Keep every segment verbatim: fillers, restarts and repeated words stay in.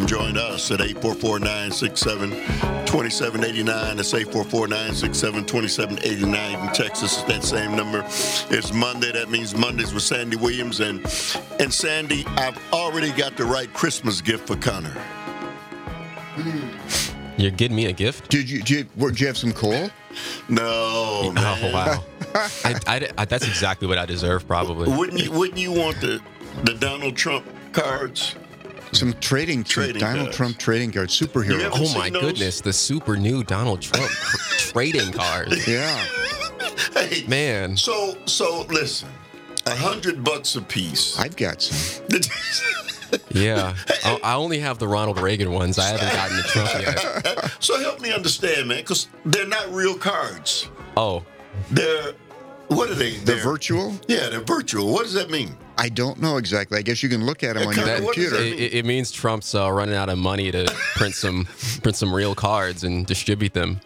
can join us at eight four four, nine six seven, two seven eight nine. That's eight four four, nine six seven, two seven eight nine. You can text us at that same number. It's Monday. That means Mondays with Sandy Williams. And, and Sandy, I've already got the right Christmas gift for Connor. You're getting me a gift? Did you, did you, did you have some coal? No, man. Oh, wow. I, I, I, that's exactly what I deserve, probably. Wouldn't you, wouldn't you want the, the Donald Trump cards? Some trading, Trading Donald cards. Trump trading cards, superhero. You ever Oh, seen my those? goodness. The super new Donald Trump trading cards. Yeah. Hey, Man. So, so listen, a hundred bucks a piece. I've got some. Yeah. I, I only have the Ronald Reagan ones. I haven't gotten the Trump yet. So help me understand, man, because they're not real cards. Oh. They're, what are they? The They're- virtual? Yeah, they're virtual. What does that mean? I don't know exactly. I guess you can look at them Yeah, on your kinda, what does computer. that It, it means Trump's uh, running out of money to print some print some real cards and distribute them.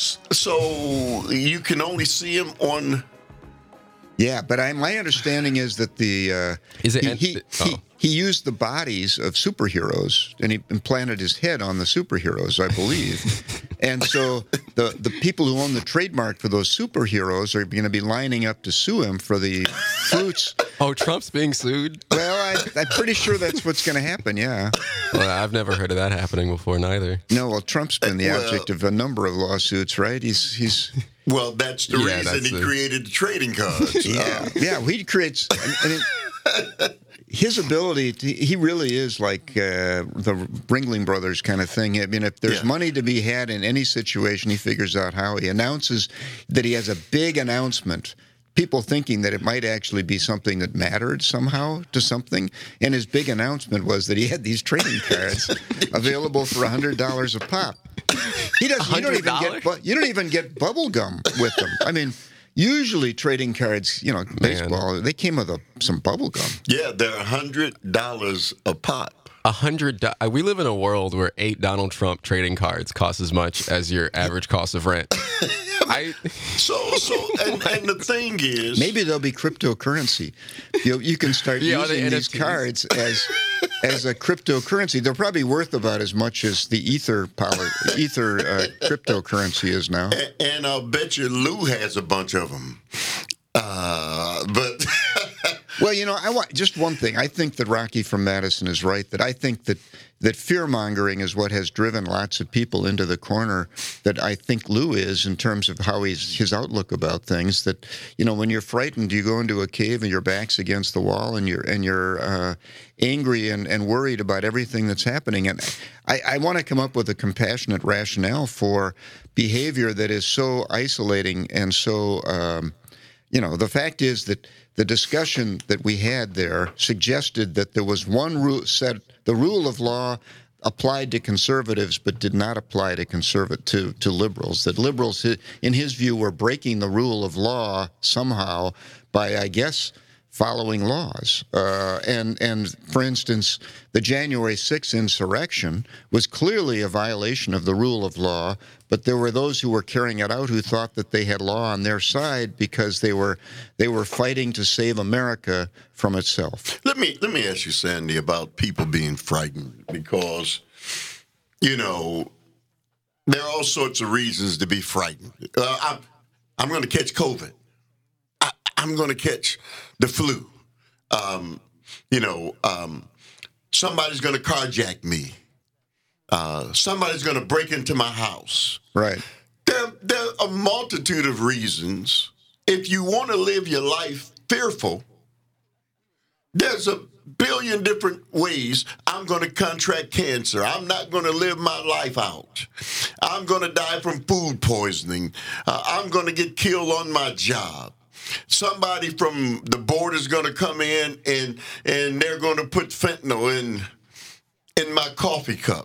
So you can only see them on. Yeah, but I, my understanding is that the uh, Is it he, en- he, oh. he he used the bodies of superheroes and he implanted his head on the superheroes, I believe. And so the the people who own the trademark for those superheroes are going to be lining up to sue him for the fruits. Oh, Trump's being sued? Well, I, I'm pretty sure that's what's going to happen. Yeah. Well, I've never heard of that happening before, neither. No, well, Trump's been the Well- object of a number of lawsuits, right? He's he's. Well, that's the Yeah, reason that's he the- created the trading cards. Yeah, yeah. He creates, and, and it, his ability. To, he really is like uh, the Ringling Brothers kind of thing. I mean, if there's Yeah. money to be had in any situation, he figures out how. He announces that he has a big announcement. People thinking that it might actually be something that mattered somehow to something, and his big announcement was that he had these trading cards available for a hundred dollars a pop. He doesn't. You don't even one hundred get. bu- You don't even get bubble gum with them. I mean, usually trading cards, you know, baseball, they came with a, some bubble gum. Yeah, they're a hundred dollars a pop. A hundred. do- uh, We live in a world where eight Donald Trump trading cards cost as much as your average cost of rent. I So, so, and, and the thing is, Maybe there'll be cryptocurrency. You you can start Yeah, are they using these N F Ts? cards as as a cryptocurrency. They're probably worth about as much as the ether power, ether uh, cryptocurrency is now. and, and I'll bet you Lou has a bunch of them. Uh, but Well, you know, I want just one thing. I think that Rocky from Madison is right. That I think that that fear mongering is what has driven lots of people into the corner that I think Lou is in terms of how he's his outlook about things. That you know, when you're frightened, you go into a cave and your back's against the wall, and you're and you're uh, angry and, and worried about everything that's happening. And I, I want to come up with a compassionate rationale for behavior that is so isolating and so. Um, You know, the fact is that the discussion that we had there suggested that there was one rule said the rule of law applied to conservatives but did not apply to conservative to, to liberals. That liberals, in his view, were breaking the rule of law somehow by, I guess, following laws. Uh, and, and, for instance, the January sixth insurrection was clearly a violation of the rule of law, but there were those who were carrying it out who thought that they had law on their side because they were they were fighting to save America from itself. let me let me ask you, Sandy, about people being frightened because, you know, there are all sorts of reasons to be frightened. Uh, I'm I'm going to catch COVID. I, I'm going to catch the flu. Um, you know, um, somebody's going to carjack me. Uh, somebody's going to break into my house. Right. There, there are a multitude of reasons. If you want to live your life fearful, there's a billion different ways. I'm going to contract cancer. I'm not going to live my life out. I'm going to die from food poisoning. Uh, I'm going to get killed on my job. Somebody from the board is going to come in and and they're going to put fentanyl in in my coffee cup.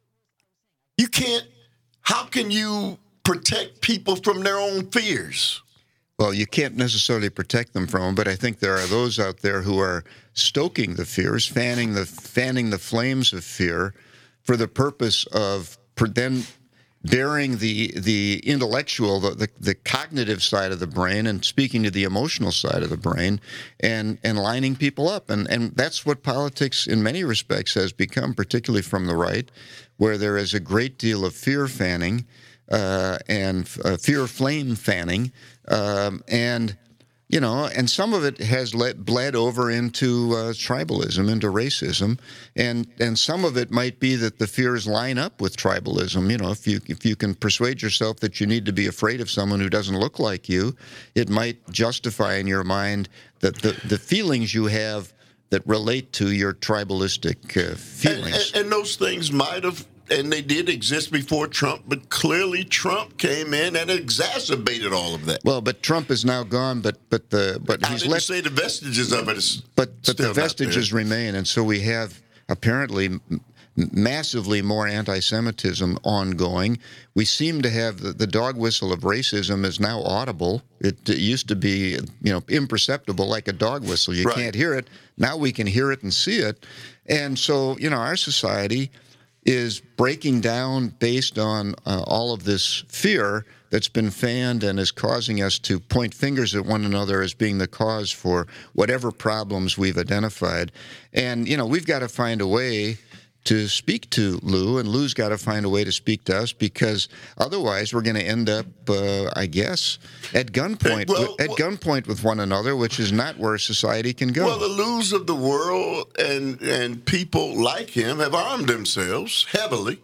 You can't. How can you protect people from their own fears? Well, you can't necessarily protect them from them, but I think there are those out there who are stoking the fears, fanning the fanning the flames of fear, for the purpose of per- then bearing the the intellectual, the, the the cognitive side of the brain, and speaking to the emotional side of the brain, and and lining people up, and and that's what politics in many respects has become, particularly from the right, where there is a great deal of fear fanning, uh, and uh, fear flame fanning, um, and. You know, and some of it has let, bled over into uh, tribalism, into racism, and and some of it might be that the fears line up with tribalism. You know, if you if you can persuade yourself that you need to be afraid of someone who doesn't look like you, it might justify in your mind that the, the feelings you have that relate to your tribalistic uh, feelings. And, and, and those things might have, and they did exist before Trump, but clearly Trump came in and exacerbated all of that. Well, but Trump is now gone, but but the but I he's didn't left. say the vestiges of it is But but still the vestiges not there. remain, and so we have apparently m- massively more anti-Semitism ongoing. We seem to have the, the dog whistle of racism is now audible. It, it used to be, you know, imperceptible, like a dog whistle. You Right. can't hear it. Now we can hear it and see it, and so you know our society is breaking down based on uh, all of this fear that's been fanned and is causing us to point fingers at one another as being the cause for whatever problems we've identified. And, you know, we've got to find a way to speak to Lou, and Lou's got to find a way to speak to us, because otherwise we're going to end up, uh, I guess, at gunpoint, Well, at well- gunpoint with one another, which is not where society can go. Well, the Lou's of the world and and people like him have armed themselves heavily.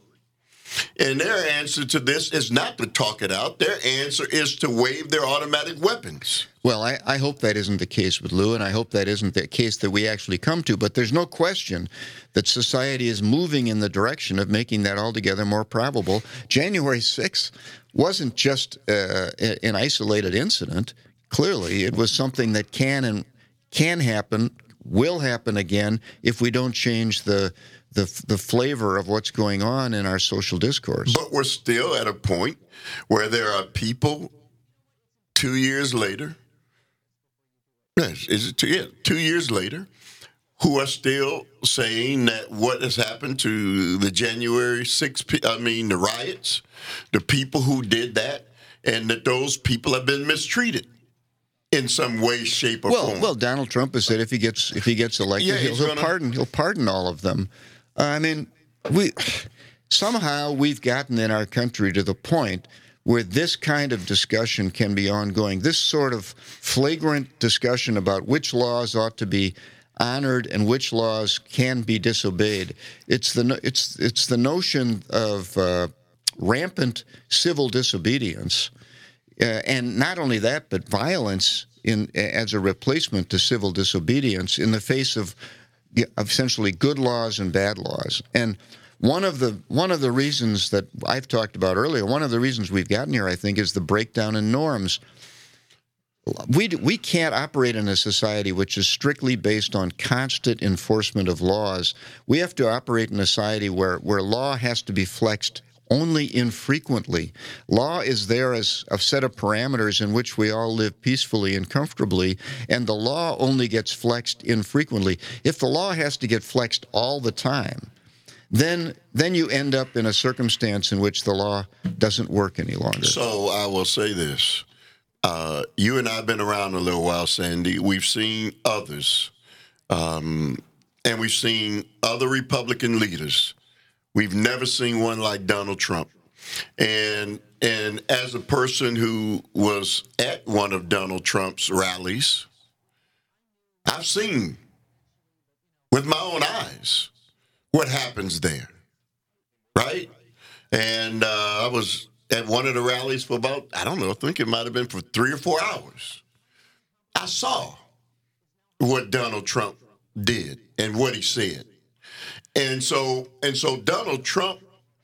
And their answer to this is not to talk it out. Their answer is to wave their automatic weapons. Well, I, I hope that isn't the case with Lou, and I hope that isn't the case that we actually come to. But there's no question that society is moving in the direction of making that altogether more probable. January sixth wasn't just uh, an isolated incident. Clearly, it was something that can and can happen, will happen again if we don't change the the the flavor of what's going on in our social discourse. But we're still at a point where there are people two years later, yes, is it two, yeah, two years later, who are still saying that what has happened to the January sixth, I mean, the riots, the people who did that, and that those people have been mistreated in some way, shape, or Well, form. well, Donald Trump has said if he gets if he gets elected, Yeah, he'll, he's he'll gonna- pardon he'll pardon all of them. Uh, I mean, we somehow we've gotten in our country to the point where this kind of discussion can be ongoing. This sort of flagrant discussion about which laws ought to be honored and which laws can be disobeyed. It's the no- it's it's the notion of uh, rampant civil disobedience. Uh, and not only that, but violence in as a replacement to civil disobedience in the face of, of essentially good laws and bad laws. And one of the one of the reasons that I've talked about earlier, one of the reasons we've gotten here, I think, is the breakdown in norms. We we can't operate in a society which is strictly based on constant enforcement of laws. We have to operate in a society where, where law has to be flexed only infrequently. Law is there as a set of parameters in which we all live peacefully and comfortably, and the law only gets flexed infrequently. If the law has to get flexed all the time, then then you end up in a circumstance in which the law doesn't work any longer. So I will say this. Uh, you and I have been around a little while, Sandy. We've seen others, um, and we've seen other Republican leaders. We've never seen one like Donald Trump. And and as a person who was at one of Donald Trump's rallies, I've seen with my own eyes what happens there, right? And uh, I was at one of the rallies for about, I don't know, I think it might have been for three or four hours. I saw what Donald Trump did and what he said. And so and so Donald Trump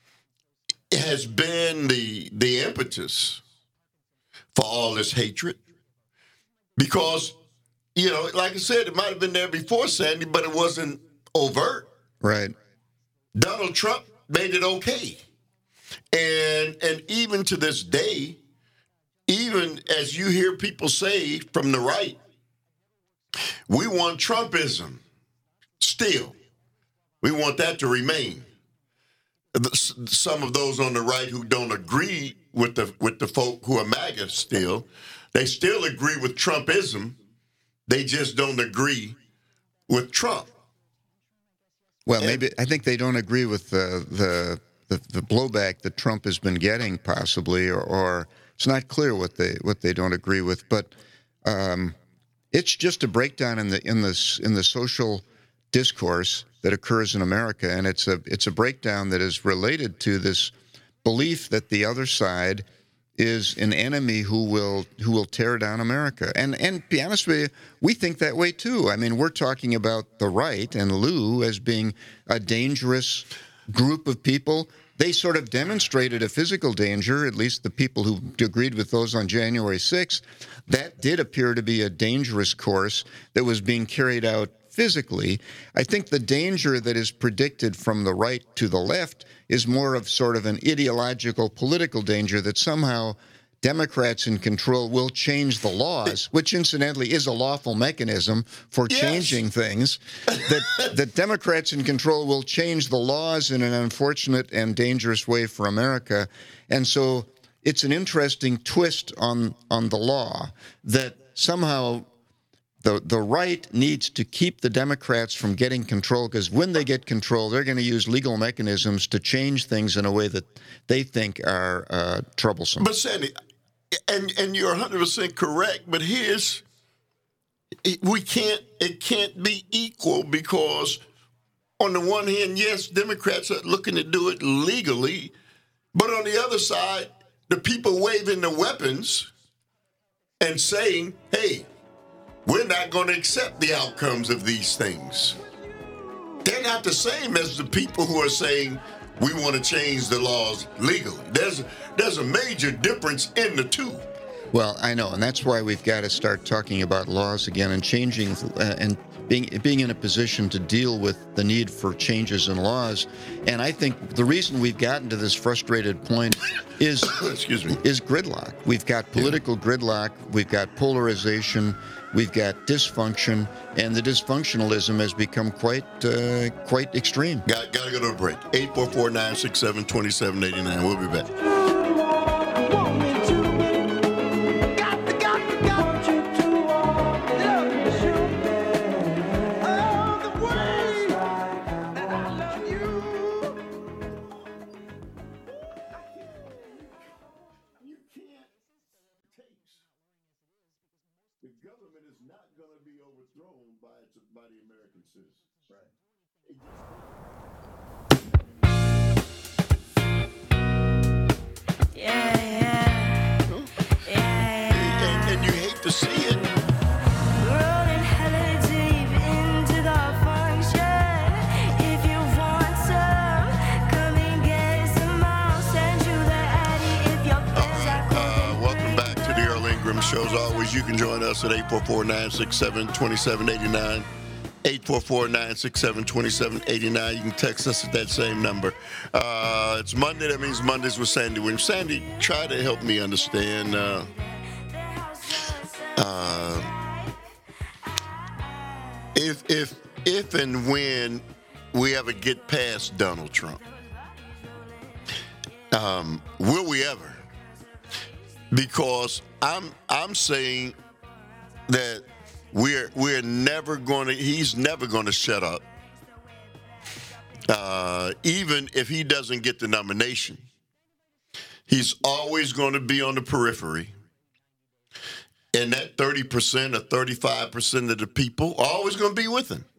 has been the the impetus for all this hatred. Because, you know, like I said, it might have been there before, Sandy, but it wasn't overt. Right. Donald Trump made it okay. And and even to this day, even as you hear people say from the right, we want Trumpism still. We want that to remain. some of those on the right who don't agree with the with the folk who are MAGA still, they still agree with Trumpism. They just don't agree with Trump. Well, And- maybe I think they don't agree with the the the, the blowback that Trump has been getting, possibly, or, or it's not clear what they what they don't agree with. But um, it's just a breakdown in the in this in the social discourse that occurs in America, and it's a it's a breakdown that is related to this belief that the other side is an enemy who will who will tear down America. And and to be honest with you, we think that way too. I mean, we're talking about the right and Lou as being a dangerous group of people. They sort of demonstrated a physical danger, at least the people who agreed with those on January sixth. That did appear to be a dangerous course that was being carried out physically. I think the danger that is predicted from the right to the left is more of sort of an ideological political danger that somehow Democrats in control will change the laws, which incidentally is a lawful mechanism for Yes. changing things, that, that Democrats in control will change the laws in an unfortunate and dangerous way for America. And so it's an interesting twist on, on the law that somehow The the right needs to keep the Democrats from getting control, because when they get control, they're going to use legal mechanisms to change things in a way that they think are uh, troublesome. But Sandy, and and you're one hundred percent correct. But here's we can't it can't be equal, because on the one hand, yes, Democrats are looking to do it legally, but on the other side, the people waving the weapons and saying, "Hey, we're not going to accept the outcomes of these things." They're not the same as the people who are saying we want to change the laws legally. There's there's a major difference in the two. Well, I know, and that's why we've got to start talking about laws again and changing uh, and being being in a position to deal with the need for changes in laws. And I think the reason we've gotten to this frustrated point is Excuse me. is gridlock. We've got political gridlock. We've got polarization. We've got dysfunction, and the dysfunctionalism has become quite uh, quite extreme. Got got to go to a break. eight four four, nine six seven, two seven eight nine. We'll be back. The government is not going to be overthrown by its, by the American citizens. Right. Yeah, yeah. Yeah, yeah. And, and you hate to see it. Rolling hella deep into the function. If you want some, come and get some. I'll send you the addy if your friends are Uh, welcome back to the Earl Ingram Show. As always, you can join us at eight four four, nine six seven, two seven eight nine. eight four four, nine six seven, two seven eight nine. You can text us at that same number. Uh, it's Monday. That means Mondays with Sandy Williams. Sandy, try to help me understand. Uh, uh, if if if and when we ever get past Donald Trump, um, will we ever? Because I'm I'm saying that we're we're never going to. He's never going to shut up. Uh, even if he doesn't get the nomination, he's always going to be on the periphery. And that thirty percent or thirty-five percent of the people are always going to be with him.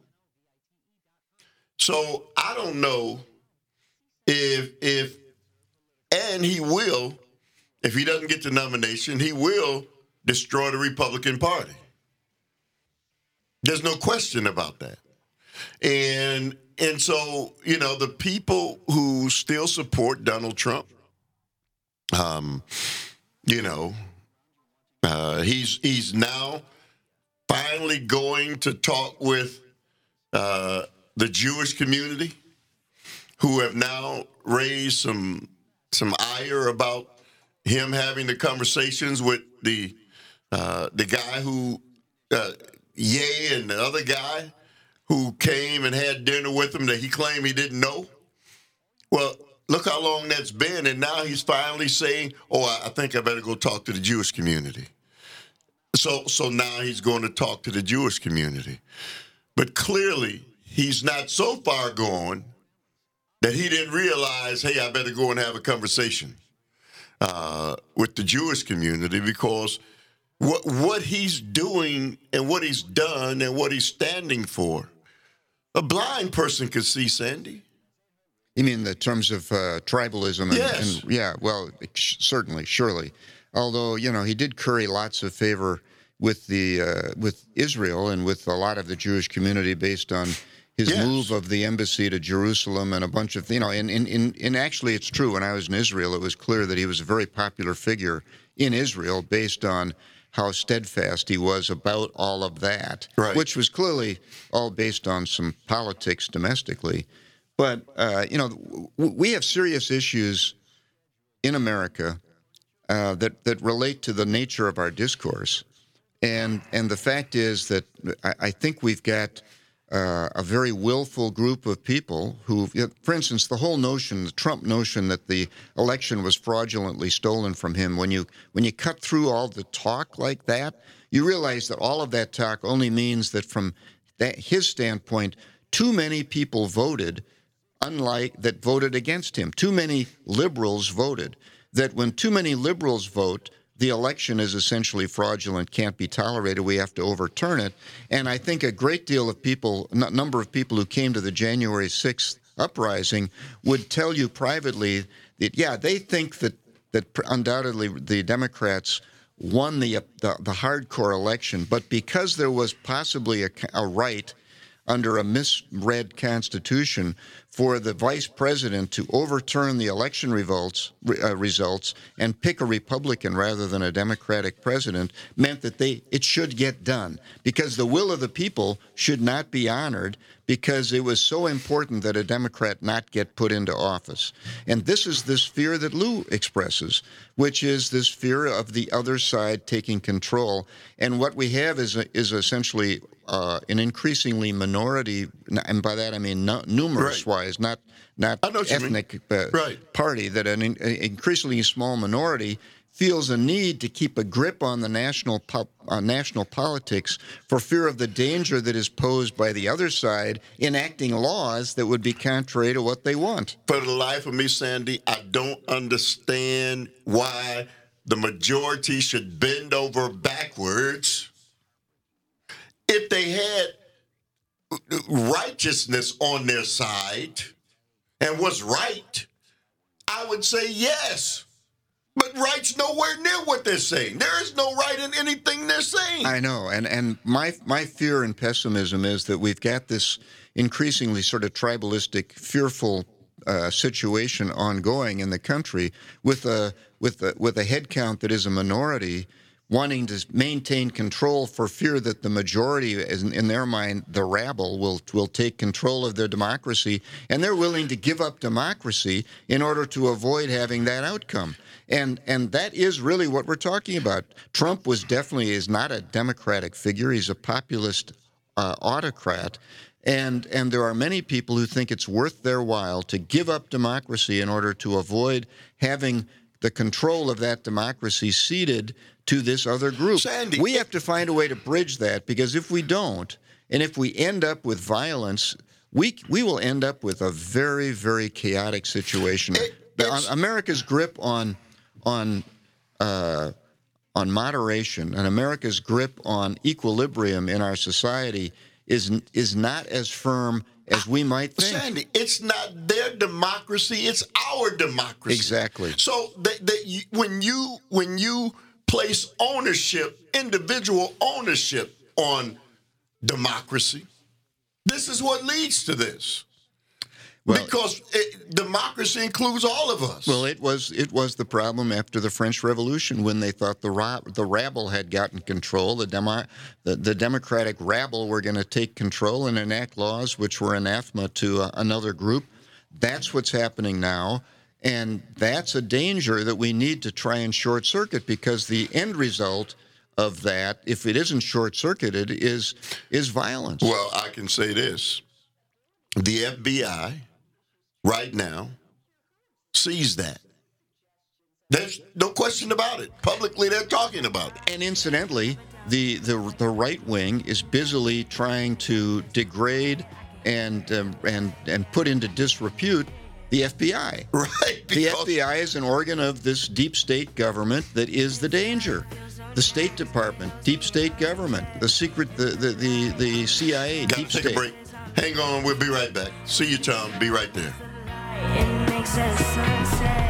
So I don't know if if and he will, if he doesn't get the nomination, he will destroy the Republican Party. There's no question about that. And and so, you know, the people who still support Donald Trump, um, you know, uh, he's he's now finally going to talk with uh, the Jewish community, who have now raised some some ire about him having the conversations with the uh, the guy who. Uh, Ye and the other guy who came and had dinner with him that he claimed he didn't know. Well, look how long that's been, and now he's finally saying, "Oh, I, I think I better go talk to the Jewish community." So, so now he's going to talk to the Jewish community, but clearly he's not so far gone that he didn't realize, "Hey, I better go and have a conversation uh, with the Jewish community," because what what he's doing and what he's done and what he's standing for, a blind person could see, Sandy. You mean the terms of uh, tribalism? And, Yes. and yeah, well, certainly, surely. Although, you know, he did curry lots of favor with the uh, with Israel and with a lot of the Jewish community based on his Yes. move of the embassy to Jerusalem and a bunch of, you know, and, and, and, and actually it's true. When I was in Israel, it was clear that he was a very popular figure in Israel based on how steadfast he was about all of that, Right. which was clearly all based on some politics domestically. But, uh, you know, w- we have serious issues in America uh, that, that relate to the nature of our discourse. And and the fact is that I, I think we've got uh, a very willful group of people who, you know, for instance, the whole notion, the Trump notion that the election was fraudulently stolen from him, when you when you cut through all the talk like that, you realize that all of that talk only means that from that, his standpoint, too many people voted unlike that voted against him. Too many liberals voted. That when too many liberals vote, the election is essentially fraudulent, can't be tolerated, we have to overturn it. And I think a great deal of people, a number of people who came to the January sixth uprising would tell you privately that, yeah, they think that, that undoubtedly the Democrats won the, the, the hardcore election, but because there was possibly a, a right under a misread constitution for the vice president to overturn the election results, uh, results and pick a Republican rather than a Democratic president meant that they it should get done because the will of the people should not be honored because it was so important that a Democrat not get put into office. And this is this fear that Lou expresses, which is this fear of the other side taking control. And what we have is a, is essentially uh, an increasingly minority, and by that I mean no, numerous-wise, not not I know what you mean. ethnic uh, Right. party, that an in, increasingly small minority feels a need to keep a grip on the national po- uh, national politics for fear of the danger that is posed by the other side enacting laws that would be contrary to what they want. For the life of me, Sandy, I don't understand why the majority should bend over backwards if they had righteousness on their side and was right. I would say yes. But right's nowhere near what they're saying. There is no right in anything they're saying. I know, and and my my fear and pessimism is that we've got this increasingly sort of tribalistic, fearful uh, situation ongoing in the country with a with a with a head count that is a minority wanting to maintain control for fear that the majority, is, in their mind, the rabble, will will take control of their democracy, and they're willing to give up democracy in order to avoid having that outcome. And and that is really what we're talking about. Trump was definitely is not a democratic figure. He's a populist uh, autocrat. And and there are many people who think it's worth their while to give up democracy in order to avoid having the control of that democracy ceded to this other group. Sandy, we have to find a way to bridge that, because if we don't, and if we end up with violence, we we will end up with a very, very chaotic situation. It, The- America's grip on on uh, on moderation and America's grip on equilibrium in our society is is not as firm as we might think. Sandy, it's not their democracy; it's our democracy. Exactly. So that, that you, when you when you place ownership, individual ownership on democracy, this is what leads to this. Well, because it, democracy includes all of us. Well, it was it was the problem after the French Revolution when they thought the ra- the rabble had gotten control. The demo- the, the democratic rabble were going to take control and enact laws which were anathema to uh, another group. That's what's happening now, and that's a danger that we need to try and short circuit, because the end result of that, if it isn't short circuited, is is violence. Well, I can say this: the F B I right now sees that. There's no question about it. Publicly, they're talking about it. And incidentally, the the the right wing is busily trying to degrade and um, and and put into disrepute the F B I. Right. The F B I is an organ of this deep state government that is the danger. The State Department, deep state government, the secret, the the the, the C I A, Gotta deep take state. a break. Hang on, we'll be right back. See you, Tom. Be right there. It makes a sunset.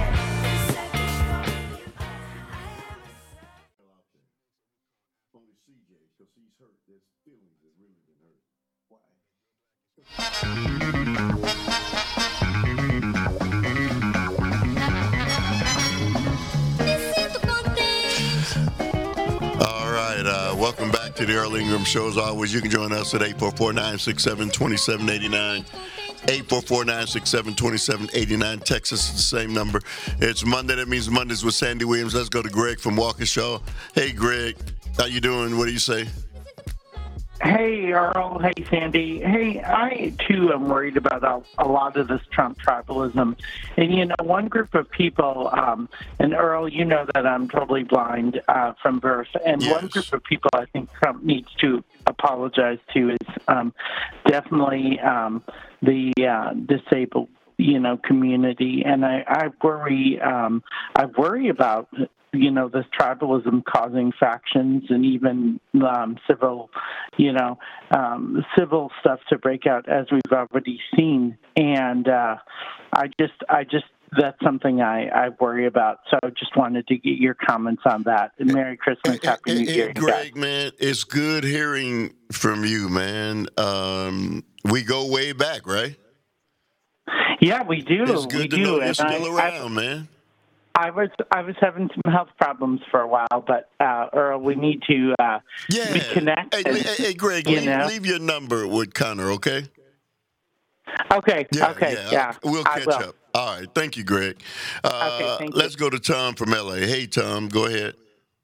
All right, uh, welcome back to the Earl Ingram Show. As always, you can join us at eight four four, nine six seven, two seven eight nine. eight four four, nine six seven, two seven eight nine. Texas is the same number. It's Monday. That means Mondays with Sandy Williams. Let's go to Greg from Waukesha. Hey, Greg. How you doing? What do you say? Hey, Earl. Hey, Sandy. Hey, I, too, am worried about a, a lot of this Trump tribalism. And, you know, one group of people, um, and Earl, you know that I'm totally blind uh, from birth, and Yes. one group of people I think Trump needs to apologize to is um, definitely um, the uh, disabled, you know, community. And I, I worry, um, I worry about you know, this tribalism causing factions and even um, civil, you know, um, civil stuff to break out, as we've already seen. And uh, I just, I just, that's something I, I worry about. So I just wanted to get your comments on that. And Merry Christmas, Happy New Hey, Year, Greg, guys. man, it's good hearing from you, man. Um, we go way back, right? Yeah, we do. It's good we to do. know you're And still I, around, I, man. I was I was having some health problems for a while, but uh, Earl, we need to uh, Yeah. reconnect. Hey, and, hey, hey, Greg, you leave, know. leave your number with Connor, okay? Okay. Yeah, okay. yeah. Yeah. We'll I catch will. up. All right. Thank you, Greg. Uh, Okay, thank you. let's go to Tom from L A. Hey, Tom, go ahead.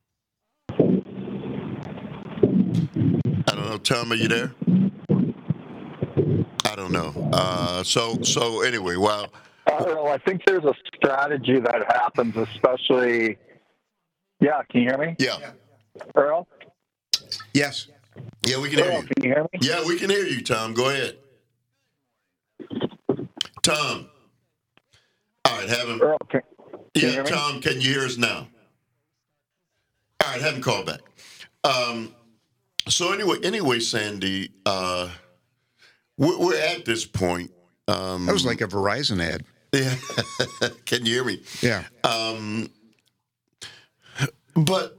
I don't know. Tom, are you there? I don't know. Uh, so, so anyway, well, Uh, Earl, I think there's a strategy that happens, especially. Yeah, can you hear me, yeah. Earl? Yes. Yeah, we can hear Earl, you. can you hear me? Yeah, we can hear you, Tom. Go ahead. Tom. All right, have him. Earl, can, can you Yeah, hear me? Tom, can you hear us now? All right, have him call back. Um, so anyway, anyway, Sandy, uh, we're, we're at this point. Um, That was like a Verizon ad. yeah. Can you hear me? Yeah. Um, but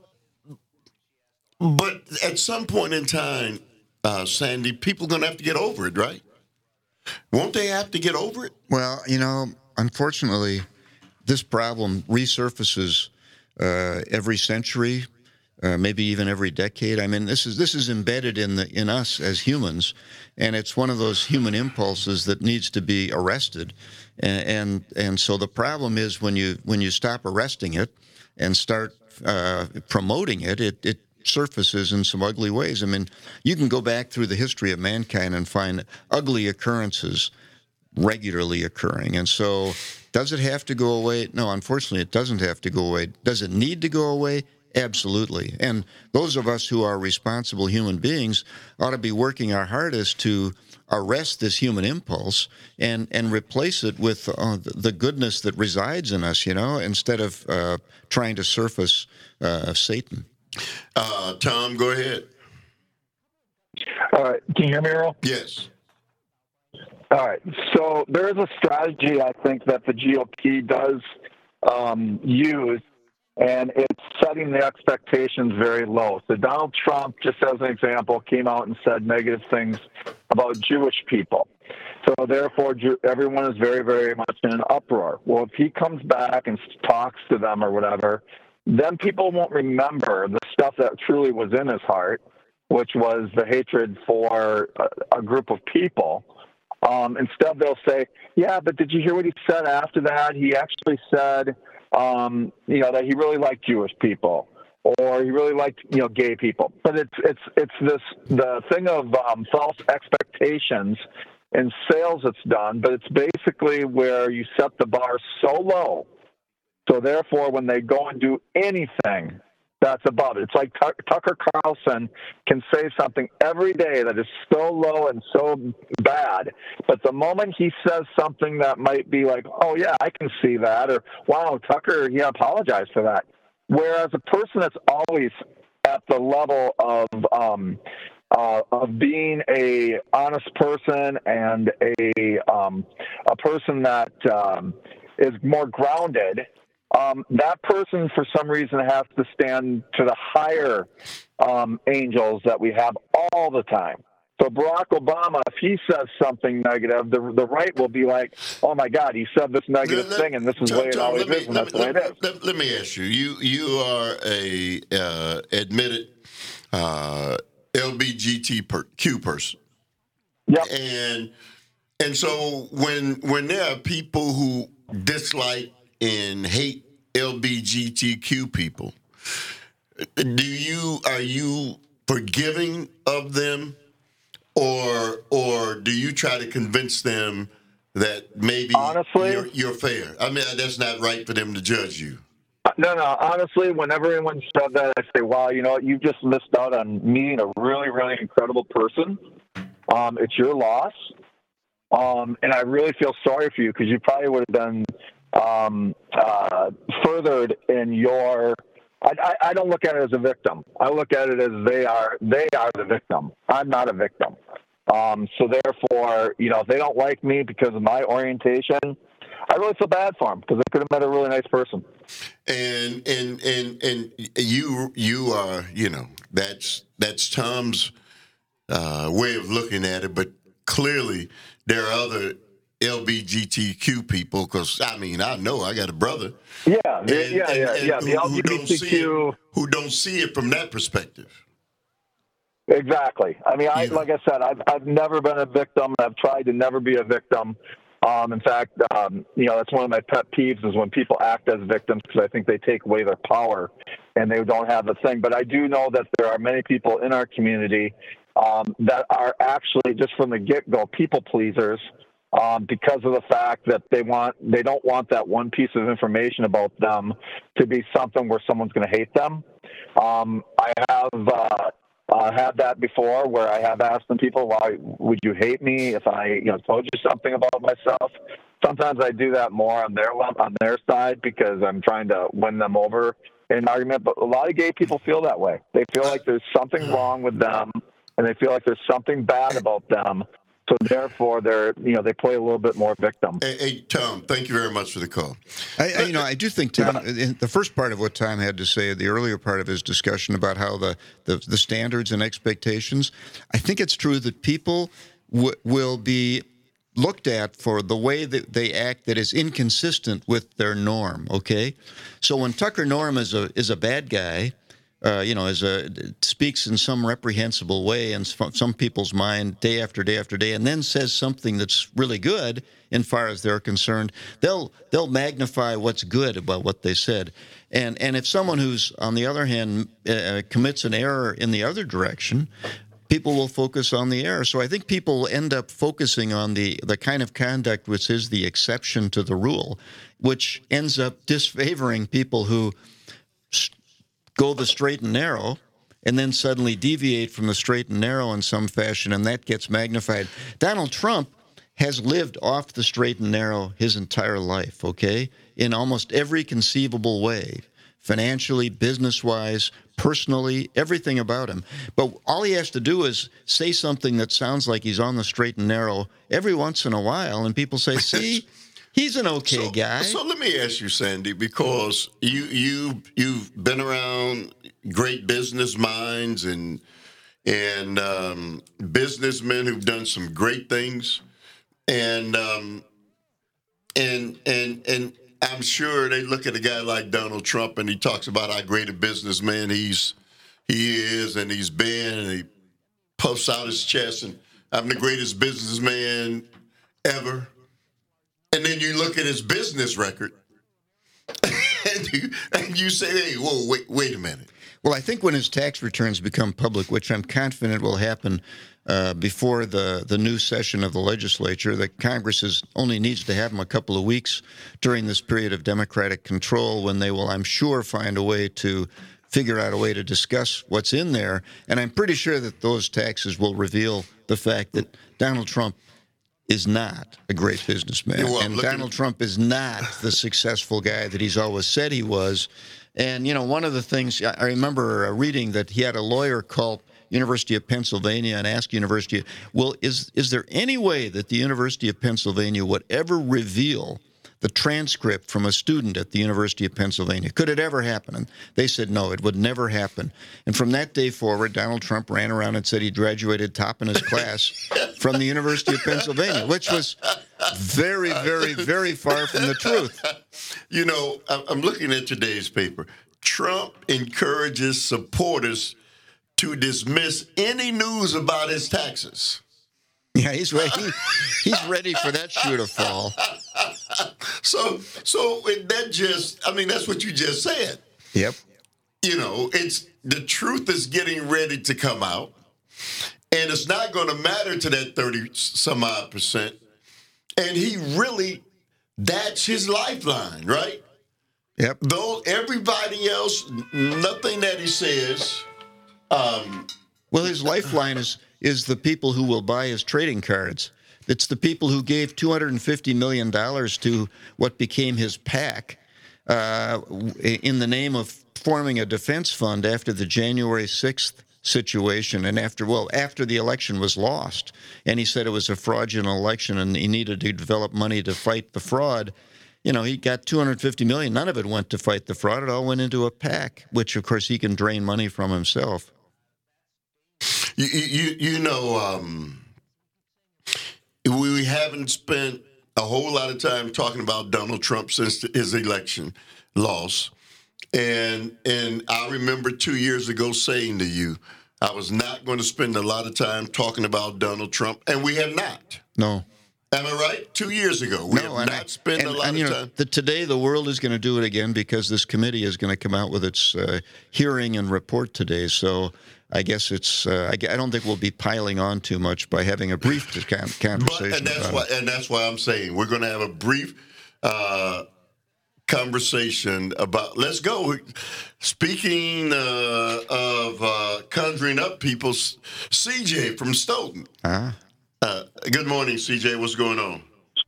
but at some point in time, uh, Sandy, people are going to have to get over it, right? Won't they have to get over it? Well, you know, unfortunately, this problem resurfaces uh, every century, uh, maybe even every decade. I mean, this is this is embedded in the in us as humans, and it's one of those human impulses that needs to be arrested. And and, and so the problem is when you when you stop arresting it and start uh, promoting it, it it surfaces in some ugly ways. I mean, you can go back through the history of mankind and find ugly occurrences regularly occurring. And so does it have to go away? No, unfortunately, it doesn't have to go away. Does it need to go away? Absolutely. And those of us who are responsible human beings ought to be working our hardest to arrest this human impulse and, and replace it with uh, the goodness that resides in us, you know, instead of uh, trying to surface uh, Satan. Uh, Tom, go ahead. All right, can you hear me, Earl? Yes. All right. So there is a strategy I think that the G O P does um, use, and it's setting the expectations very low. So Donald Trump, just as an example, came out and said negative things about Jewish people. So therefore, Jew- everyone is very, very much in an uproar. Well, if he comes back and talks to them or whatever, then people won't remember the stuff that truly was in his heart, which was the hatred for a, a group of people. Um, instead, they'll say, yeah, but did you hear what he said after that? He actually said, um, you know, that he really liked Jewish people, or he really liked, you know, gay people. But it's it's it's this the thing of um, false expectations in sales it's done, but it's basically where you set the bar so low, so therefore when they go and do anything that's above it, it's like Tuck- Tucker Carlson can say something every day that is so low and so bad, but the moment he says something that might be like, oh yeah, I can see that, or wow, Tucker, he apologized for that. Whereas a person that's always at the level of um, uh, of being a honest person and a um, a person that um, is more grounded, um, that person for some reason has to stand to the higher um, angels that we have all the time. So Barack Obama, if he says something negative, the the right will be like, "Oh my God, he said this negative Let- thing, and this is the Tom, way it Tom, always let me- is, and let that's the me- way it let- is." let- let me ask you. You you are a uh, admitted uh, L G B T Q person, Yep. and and so when when there are people who dislike and hate L G B T Q people, do you are you forgiving of them? Or, or do you try to convince them that maybe Honestly, you're, you're fair? I mean, that's not right for them to judge you. No, no. Honestly, whenever anyone said that, I say, "Wow, you know what? You just missed out on meeting a really, really incredible person. Um, it's your loss, um, and I really feel sorry for you because you probably would have been um, uh, furthered in your." I, I, I don't look at it as a victim. I look at it as they are they are the victim. I'm not a victim. Um, so therefore, you know, if they don't like me because of my orientation, I really feel bad for them because I could have met a really nice person. And and and and you you are you know that's that's Tom's uh, way of looking at it, but clearly there are other L G B T Q people, because I mean I know I got a brother. Yeah, And, the, yeah, and- yeah, and yeah. The who, who don't see it, L G B T Q. who don't see it from that perspective. Exactly. I mean, I Yeah. like I said, I've I've never been a victim. I've tried to never be a victim. Um, in fact, um, you know, that's one of my pet peeves is when people act as victims because I think they take away their power and they don't have the thing. But I do know that there are many people in our community um, that are actually just from the get-go people pleasers. Um, because of the fact that they want, they don't want that one piece of information about them to be something where someone's going to hate them. Um, I have uh, uh, had that before, where I have asked some people, "Why would you hate me if I, you know, told you something about myself?" Sometimes I do that more on their on their side because I'm trying to win them over in an argument. But a lot of gay people feel that way. They feel like there's something wrong with them, and they feel like there's something bad about them. So therefore, they're you know they play a little bit more victim. Hey, hey Tom, thank you very much for the call. I, I, you know, I do think Tom. In the first part of what Tom had to say, the earlier part of his discussion about how the the, the standards and expectations, I think it's true that people w- will be looked at for the way that they act that is inconsistent with their norm. Okay, so when Tucker Norm is a is a bad guy. Uh, you know, as a speaks in some reprehensible way in some, some people's mind day after day after day, and then says something that's really good, in far as they're concerned, they'll they'll magnify what's good about what they said, and and if someone who's on the other hand uh, commits an error in the other direction, people will focus on the error. So I think people end up focusing on the the kind of conduct which is the exception to the rule, which ends up disfavoring people who go the straight and narrow, and then suddenly deviate from the straight and narrow in some fashion, and that gets magnified. Donald Trump has lived off the straight and narrow his entire life, okay, in almost every conceivable way, financially, business-wise, personally, everything about him. But all he has to do is say something that sounds like he's on the straight and narrow every once in a while, and people say, see, he's an okay so, guy. So let me ask you, Sandy, because you you you've been around great business minds and and um, businessmen who've done some great things, and um, and and and I'm sure they look at a guy like Donald Trump and he talks about how great a businessman he's he is and he's been, and he puffs out his chest and I'm the greatest businessman ever. And then you look at his business record, and, you, and you say, "Hey, whoa, wait, wait a minute." Well, I think when his tax returns become public, which I'm confident will happen uh, before the, the new session of the legislature, that Congress is, only needs to have them a couple of weeks during this period of Democratic control when they will, I'm sure, find a way to figure out a way to discuss what's in there. And I'm pretty sure that those taxes will reveal the fact that Donald Trump is not a great businessman. Well, and looking- Donald Trump is not the successful guy that he's always said he was. And, you know, one of the things, I remember uh, reading that he had a lawyer call University of Pennsylvania and ask University, well, is is there any way that the University of Pennsylvania would ever reveal the transcript from a student at the University of Pennsylvania? Could it ever happen? And they said, no, it would never happen. And from that day forward, Donald Trump ran around and said he graduated top in his class from the University of Pennsylvania, which was very, very, very far from the truth. You know, I- I'm looking at today's paper. Trump encourages supporters to dismiss any news about his taxes. Yeah, he's ready. He's ready for that shoe to fall. So, so it- that just, I mean, that's what you just said. Yep. You know, it's the truth is getting ready to come out, and it's not going to matter to that thirty some odd percent. And he really, that's his lifeline, right? Yep. Though everybody else, nothing that he says. Um, Well, his lifeline is is the people who will buy his trading cards. It's the people who gave two hundred fifty million dollars to what became his PAC uh, in the name of forming a defense fund after the January sixth situation and after, well, after the election was lost. And he said it was a fraudulent election and he needed to develop money to fight the fraud. You know, he got two hundred fifty million dollars. None of it went to fight the fraud. It all went into a PAC, which, of course, he can drain money from himself. you, you, you know, um, we haven't spent a whole lot of time talking about Donald Trump since his election loss. And and I remember two years ago saying to you, I was not going to spend a lot of time talking about Donald Trump, and we have not. No. Am I right? Two years ago, we have and not I- spent and- a lot and, you of know, time. The, today, the world is going to do it again because this committee is going to come out with its uh, hearing and report today. So I guess it's. Uh, I, I don't think we'll be piling on too much by having a brief dis- con- conversation. But, and that's about why, it. and that's why I'm saying we're going to have a brief uh, conversation about. Let's go. Speaking uh, of uh, conjuring up people, C J from Stoughton. Ah. Uh, good morning, C J. What's going on?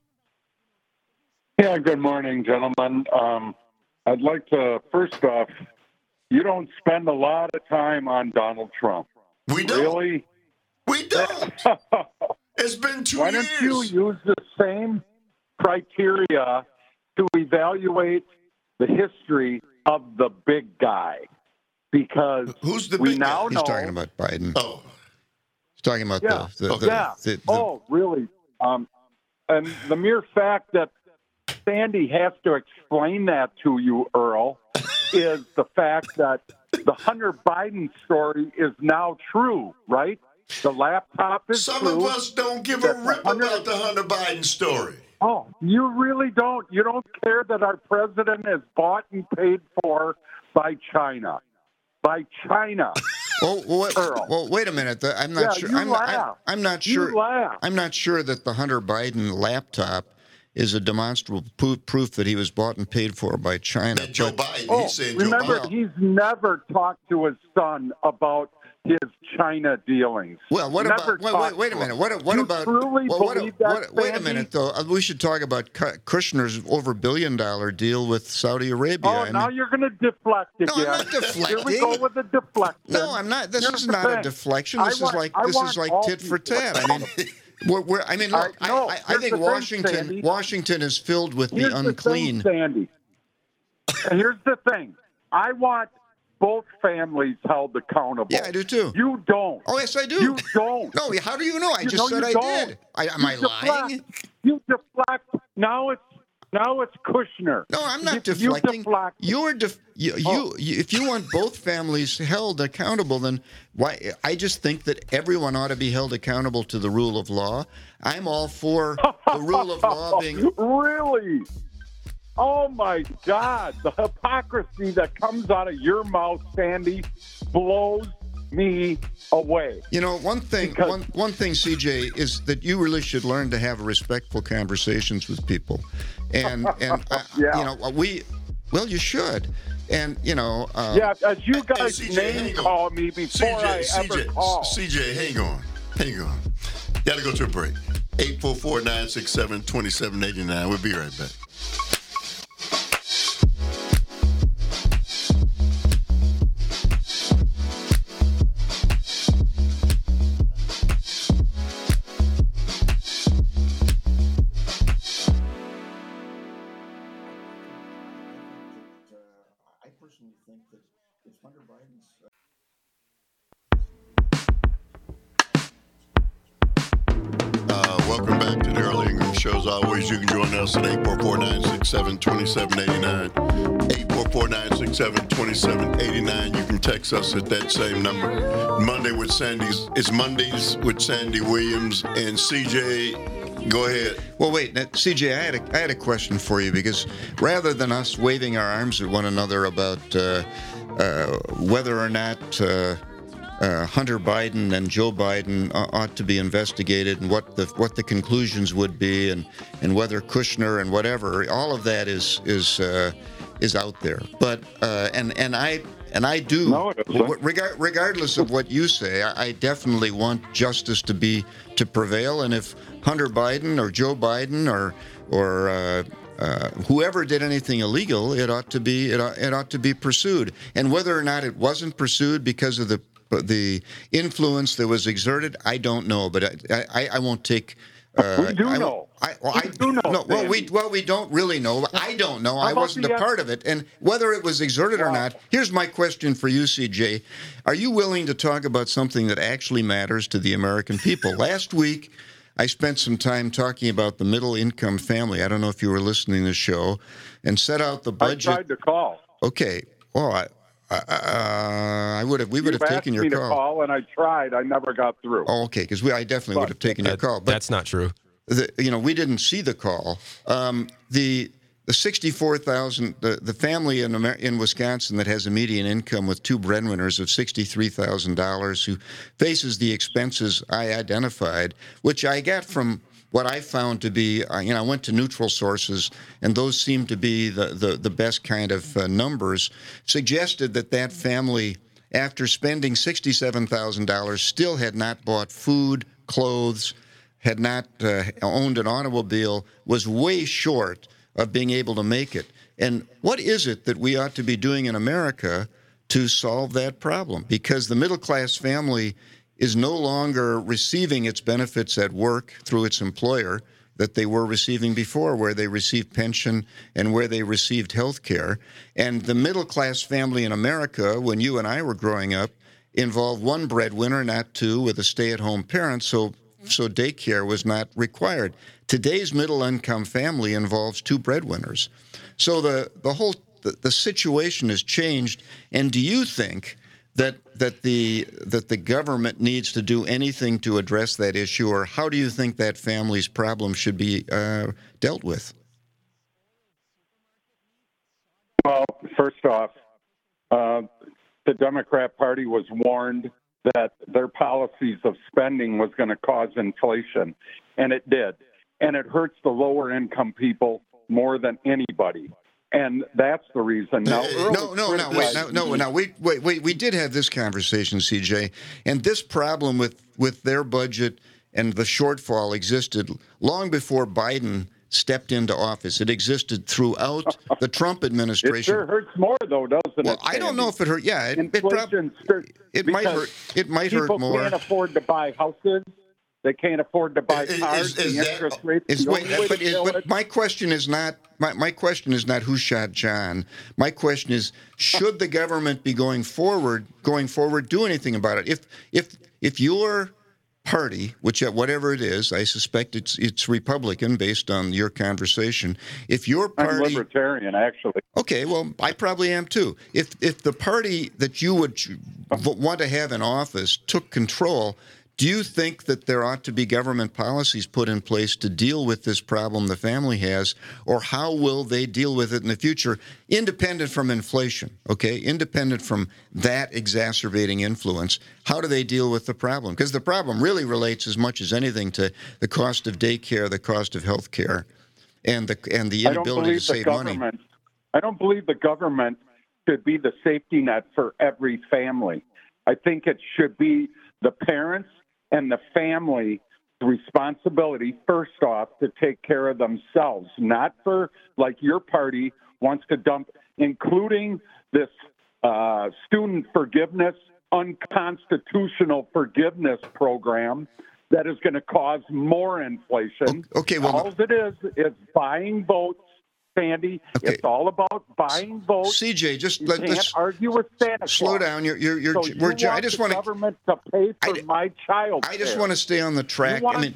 Yeah, good morning, gentlemen. Um, I'd like to, first off, you don't spend a lot of time on Donald Trump. We don't. Really? We don't. It's been two Why years. don't you use the same criteria to evaluate the history of the big guy? Because Who's the we big now guy? He's know. talking about Biden. Oh, He's talking about Yeah. the, the, the, yeah. the, the oh, really? Um, and the mere fact that Sandy has to explain that to you, Earl, is the fact that the Hunter Biden story is now true, right? The laptop is some true. of us don't give a that the rip Hunter- about the Hunter Biden story. Oh, you really don't. You don't care that our president is bought and paid for by China. By China. Well, well, wait, Earl. well, wait a minute. The- I'm not Yeah, sure. you I'm, not, laugh. I'm, I'm not You sure. laugh. I'm not sure that the Hunter Biden laptop is a demonstrable pro- proof that he was bought and paid for by China. That Joe But- Biden. Oh, He said Joe remember, Biden. he's never talked to his son about his China dealings. Well, what Never about? Wait, wait, talked wait a to minute. him. What, what You about? truly well, what, believe that, what- wait a Sandy? minute, though. Uh, We should talk about Ku- Kushner's over billion dollar deal with Saudi Arabia. Oh, I now mean- you're going to deflect No, again. I'm not Here we deflecting. go with the deflection. No, I'm not. This Here's is the not a thing. deflection. I This want- is like I this want is like all tit for people- tat. I mean, we're, we're, I mean, look, I- no, I, I, I here's think the thing, Washington Sandy. Washington is filled with Here's the unclean. The thing, Sandy. And here's the thing. I want both families held accountable. Yeah, I do too. You don't. Oh, yes, I do. You don't. No, how do you know? I You just know said you I don't. did. I, am You I deflect. lying? You deflect. Now it's now it's Kushner. No, I'm not You- deflecting. You deflect. You're def- you, Oh. you, you. If you want both families held accountable, then why? I just think that everyone ought to be held accountable to the rule of law. I'm all for the rule of law being. Really? Oh my God, the hypocrisy that comes out of your mouth, Sandy, blows me away. You know, one thing, Because- one one thing, C J, is that you really should learn to have respectful conversations with people, and and uh, Yeah. you know we, well, you should, and you know, uh, Yeah, as you Hey, guys C J, name hang on. call me before I C J, ever C J, call. C J, hang on, hang on. Got to go to a break. eight four four, nine six seven, two seven eight nine. We'll be right back. I personally think that if Hunter Biden's Uh, welcome back to the Early Ingram Show. As always, you can join us at eight four four, nine six seven, two seven eight nine. eight four four, nine six seven, two seven eight nine. You can text us at that same number. Monday with Sandy's. It's Mondays with Sandy Williams and C J. Go ahead. Well, wait, now, C J, I had a, I had a question for you, because rather than us waving our arms at one another about uh, uh, whether or not uh, uh, Hunter Biden and Joe Biden uh, ought to be investigated, and what the what the conclusions would be, and, and whether Kushner and whatever, all of that is is uh, is out there. But uh, and and I. And I do, No, it isn't. regard, regardless of what you say, I, I definitely want justice to be to prevail. And if Hunter Biden or Joe Biden or or uh, uh, whoever did anything illegal, it ought to be it ought, it ought to be pursued. And whether or not it wasn't pursued because of the the influence that was exerted, I don't know. But I I, I won't take. Uh, We do I, know. I, well, We I do know, No, well, we Sandy. well we don't really know. I don't know. I about wasn't the, a uh, part of it, and whether it was exerted or not. Here's my question for you, C J: are you willing to talk about something that actually matters to the American people? Last week, I spent some time talking about the middle-income family. I don't know if you were listening to the show, and set out the I budget. tried to call. Okay. Well, I, I, uh, I would have. We would You've have asked taken your me to call. call, and I tried. I never got through. Oh, okay. Because we, I definitely would have taken your That- call. But that's not true. the, you know, we didn't see the call. Um, the the sixty-four thousand, the, the family in Amer- in Wisconsin that has a median income with two breadwinners of sixty-three thousand dollars, who faces the expenses I identified, which I got from what I found to be, uh, you know, I went to neutral sources, and those seemed to be the the, the best kind of uh, numbers, suggested that that family, after spending sixty-seven thousand dollars, still had not bought food, clothes, had not uh, owned an automobile, was way short of being able to make it. And what is it that we ought to be doing in America to solve that problem? Because the middle-class family is no longer receiving its benefits at work through its employer that they were receiving before, where they received pension and where they received health care. And the middle-class family in America, when you and I were growing up, involved one breadwinner, not two, with a stay-at-home parent, so so daycare was not required. Today's middle-income family involves two breadwinners. So the, the whole the, the situation has changed. And do you think that that the that the government needs to do anything to address that issue, or how do you think that family's problem should be uh, dealt with? Well, first off, uh, the Democrat Party was warned that their policies of spending was going to cause inflation, and it did. And it hurts the lower income people more than anybody. And that's the reason. Now, no, no, no, no, wait, no, no, no. We, wait, wait. We did have this conversation, C J, and this problem with with their budget and the shortfall existed long before Biden stepped into office. It existed throughout the Trump It administration. sure hurts more, though, doesn't Well, it? I don't know if it hurt. Yeah, it, it, prob- Inflation stir- it might because hurt. It might hurt people more. can't afford to buy houses. They can't afford to buy Is- cars. is- is the that- interest rates. Is, the wait, only way but, to is, kill but it- my question is not my, my question is not who shot John. My question is, should the government be going forward going forward do anything about it? If if if your party, which whatever it is, I suspect it's it's Republican based on your conversation. If your I'm party libertarian, actually. Okay, well, I probably am too. If if the party that you would ch- v- want to have in office took control, Do you think that there ought to be government policies put in place to deal with this problem the family has, or how will they deal with it in the future, independent from inflation, okay, independent from that exacerbating influence? How do they deal with the problem? Because the problem really relates as much as anything to the cost of daycare, the cost of health care, and the, and the I don't inability to believe the save money. government. I don't believe the government should be the safety net for every family. I think it should be the parents and the family responsibility, first off, to take care of themselves, not for, like your party wants to dump, including this uh, student forgiveness, unconstitutional forgiveness program that is going to cause more inflation. Okay, well, all it is is buying votes, Sandy. Okay. It's all about buying votes. C J, just You let can't this argue with Santa slow Claus. down. You're, you're, you're, So you we're, want ju- I just the want to. government to pay for I- my child I just care. want to stay on the track. You want, I mean,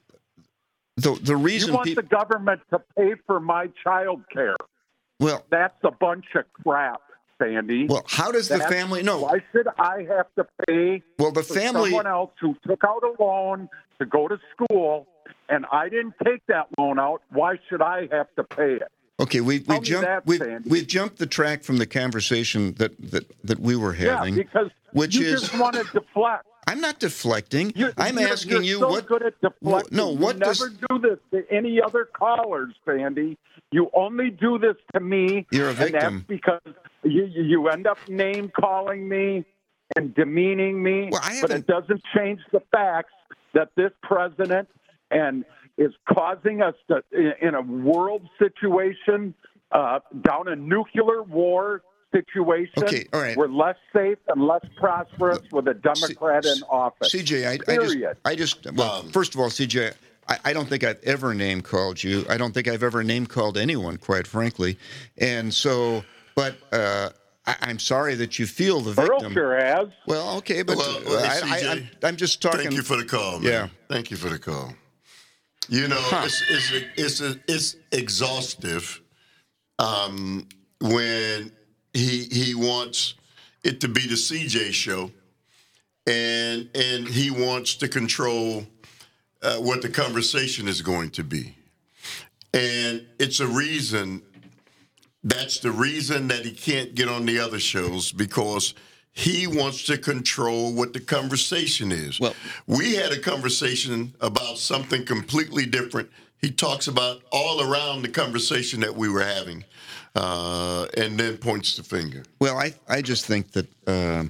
the the reason you want people. the government to pay for my child care. Well, That's a bunch of crap, Sandy. well, how does the That's- family? No. Why should I have to pay Well, the for family. someone else who took out a loan to go to school, and I didn't take that loan out? Why should I have to pay it? Okay, we Tell we me jumped that, we've Sandy. we've jumped the track from the conversation that that, that we were having. Yeah, because which you is just want to deflect. I'm not deflecting. You're, I'm you're- asking you're you so what. good at deflecting. no, what you does- never do this to any other callers, Sandy. You only do this to me. You're a And victim. that's because you you you end up name calling me and demeaning me. Well, I but haven't- it doesn't change the facts that this president and is causing us to in, in a world situation uh, down a nuclear war situation. Okay, all right. We're less safe and less prosperous with a Democrat in office. C J, I, I just, Period. I just, well, first of all, C J, I, I don't think I've ever name called you. I don't think I've ever name called anyone, quite frankly. And so, but uh, I, I'm sorry that you feel the Earl victim. sure has. Well, okay, but Well, uh, well, I, C J, I, I'm, I'm just talking. Thank you for the call, man. Yeah. Thank you for the call. You know, Huh. it's it's it's, it's exhaustive um, when he he wants it to be the C J show, and and he wants to control uh, what the conversation is going to be, and it's a reason. That's the reason that he can't get on the other shows, because he wants to control what the conversation is. Well- we had a conversation about something completely different. He talks about all around the conversation that we were having, uh, and then points the finger. Well, I, I just think that uh,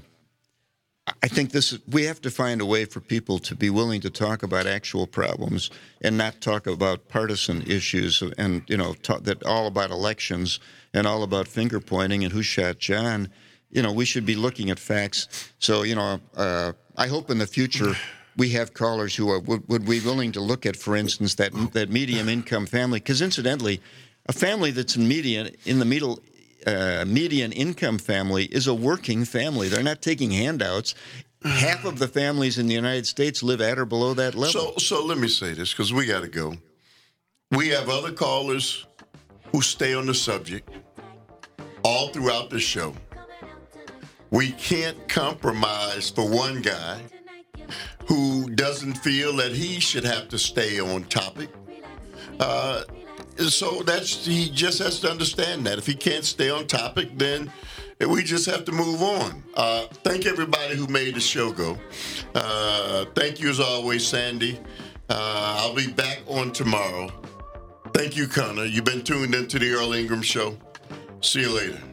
I think this is, we have to find a way for people to be willing to talk about actual problems and not talk about partisan issues and, you know, talk, that all about elections and all about finger pointing and who shot John. You know, we should be looking at facts. So, you know, uh, I hope in the future we have callers who are, would, would be willing to look at, for instance, that that medium income family. Because incidentally, a family that's in median in the middle uh, median income family is a working family. They're not taking handouts. Half of the families in the United States live at or below that level. So, so let me say this, because we got to go. We have other callers who stay on the subject all throughout the show. We can't compromise for one guy who doesn't feel that he should have to stay on topic. Uh, so that's he just has to understand that if he can't stay on topic, then we just have to move on. Uh, thank everybody who made the show go. Uh, thank you as always, Sandy. Uh, I'll be back on tomorrow. Thank you, Connor. You've been tuned into the Earl Ingram Show. See you later.